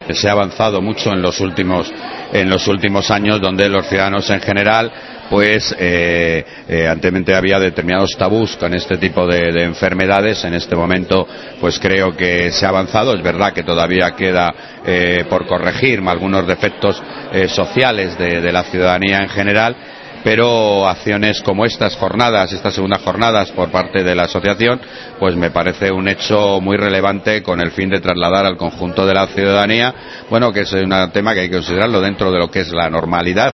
Se ha avanzado mucho en los últimos años, donde los ciudadanos en general pues anteriormente había determinados tabús con este tipo de enfermedades. En este momento pues creo que se ha avanzado. Es verdad que todavía queda por corregir algunos defectos sociales de la ciudadanía en general, pero acciones como estas segundas jornadas por parte de la asociación, pues me parece un hecho muy relevante, con el fin de trasladar al conjunto de la ciudadanía, bueno, que es un tema que hay que considerarlo dentro de lo que es la normalidad.